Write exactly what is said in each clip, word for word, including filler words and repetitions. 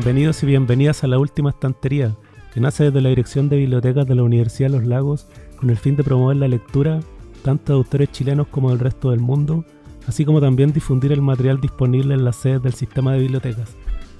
Bienvenidos y bienvenidas a La Última Estantería, que nace desde la Dirección de Bibliotecas de la Universidad de Los Lagos con el fin de promover la lectura tanto de autores chilenos como del resto del mundo, así como también difundir el material disponible en las sedes del sistema de bibliotecas.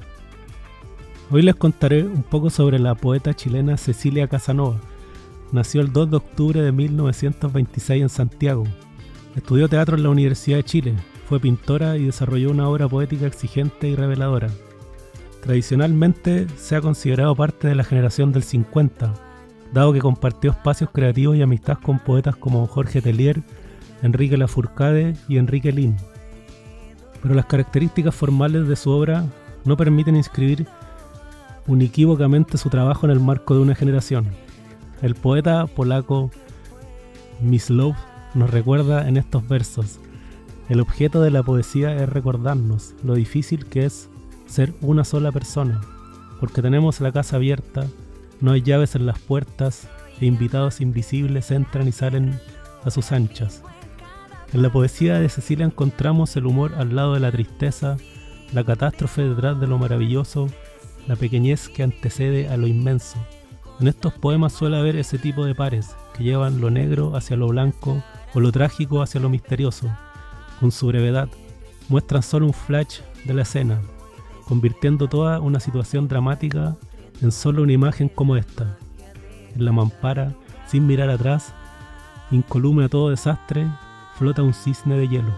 Hoy les contaré un poco sobre la poeta chilena Cecilia Casanova. Nació el dos de octubre de mil novecientos veintiséis en Santiago. Estudió teatro en la Universidad de Chile, fue pintora y desarrolló una obra poética exigente y reveladora. Tradicionalmente se ha considerado parte de la generación del cincuenta, dado que compartió espacios creativos y amistad con poetas como Jorge Tellier, Enrique Lafourcade y Enrique Lin. Pero las características formales de su obra no permiten inscribir unequívocamente su trabajo en el marco de una generación. El poeta polaco Mysłow nos recuerda en estos versos: el objeto de la poesía es recordarnos lo difícil que es ser una sola persona, porque tenemos la casa abierta, no hay llaves en las puertas e invitados invisibles entran y salen a sus anchas. En la poesía de Cecilia encontramos el humor al lado de la tristeza, la catástrofe detrás de lo maravilloso, la pequeñez que antecede a lo inmenso. En estos poemas suele haber ese tipo de pares que llevan lo negro hacia lo blanco o lo trágico hacia lo misterioso. Con su brevedad, muestran solo un flash de la escena, convirtiendo toda una situación dramática en solo una imagen como esta. En la mampara, sin mirar atrás, incolume a todo desastre, flota un cisne de hielo.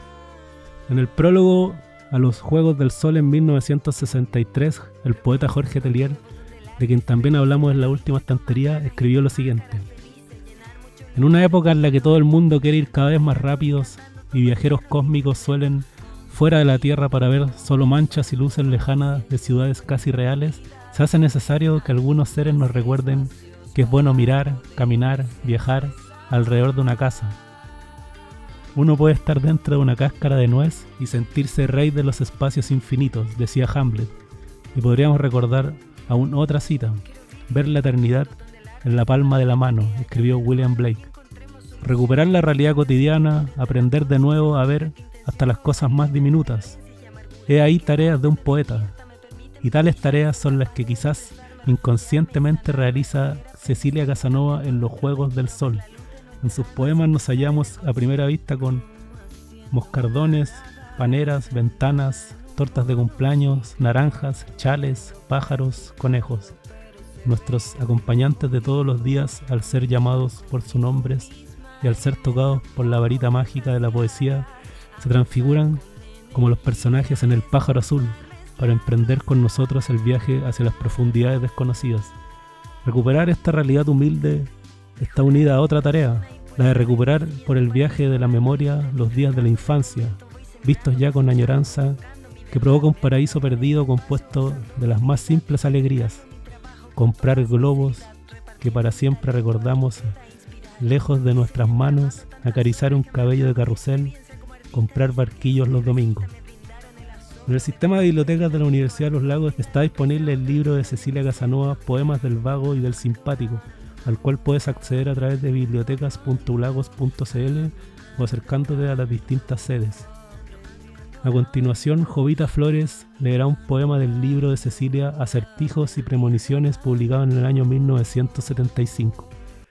En el prólogo a los Juegos del Sol en mil novecientos sesenta y tres, el poeta Jorge Tellier, de quien también hablamos en La Última Estantería, escribió lo siguiente: en una época en la que todo el mundo quiere ir cada vez más rápidos y viajeros cósmicos suelen fuera de la Tierra para ver solo manchas y luces lejanas de ciudades casi reales, se hace necesario que algunos seres nos recuerden que es bueno mirar, caminar, viajar alrededor de una casa. Uno puede estar dentro de una cáscara de nuez y sentirse rey de los espacios infinitos, decía Hamlet, y podríamos recordar aún otra cita: ver la eternidad en la palma de la mano, escribió William Blake. Recuperar la realidad cotidiana, aprender de nuevo a ver hasta las cosas más diminutas. He ahí tareas de un poeta, y tales tareas son las que quizás inconscientemente realiza Cecilia Casanova en los Juegos del Sol. En sus poemas nos hallamos a primera vista con moscardones, paneras, ventanas, tortas de cumpleaños, naranjas, chales, pájaros, conejos. Nuestros acompañantes de todos los días, al ser llamados por sus nombres y al ser tocados por la varita mágica de la poesía, se transfiguran como los personajes en El pájaro azul, para emprender con nosotros el viaje hacia las profundidades desconocidas. Recuperar esta realidad humilde está unida a otra tarea, la de recuperar por el viaje de la memoria los días de la infancia, vistos ya con añoranza, que provoca un paraíso perdido compuesto de las más simples alegrías. Comprar globos que para siempre recordamos lejos de nuestras manos, acariciar un cabello de carrusel, comprar barquillos los domingos. En el sistema de bibliotecas de la Universidad de Los Lagos está disponible el libro de Cecilia Casanova, Poemas del Vago y del Simpático, al cual puedes acceder a través de bibliotecas punto u lagos punto c l o acercándote a las distintas sedes. A continuación, Jovita Flores leerá un poema del libro de Cecilia, Acertijos y Premoniciones, publicado en el año mil novecientos setenta y cinco.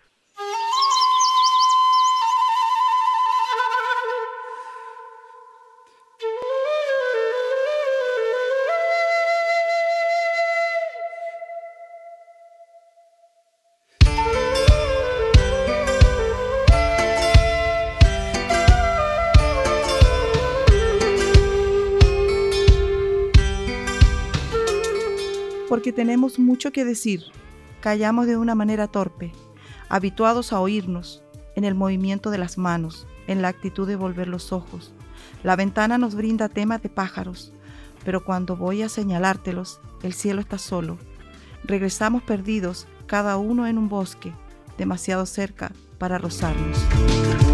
Porque tenemos mucho que decir, callamos de una manera torpe, habituados a oírnos, en el movimiento de las manos, en la actitud de volver los ojos. La ventana nos brinda temas de pájaros, pero cuando voy a señalártelos, el cielo está solo. Regresamos perdidos, cada uno en un bosque, demasiado cerca para rozarnos.